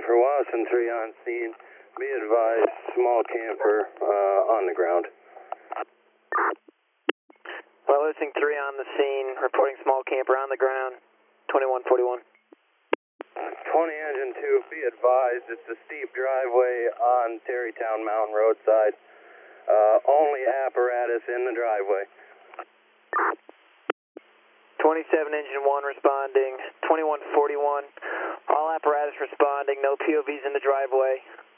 for Watson 3 on scene. Be advised, small camper on the ground. Well, listing 3 on the scene, reporting small camper on the ground, 2141. 20 engine 2, be advised, it's a steep driveway on Terrytown Mountain roadside. Only apparatus in the driveway. 27 engine 1 responding, 2141. All apparatus responding, no POVs in the driveway.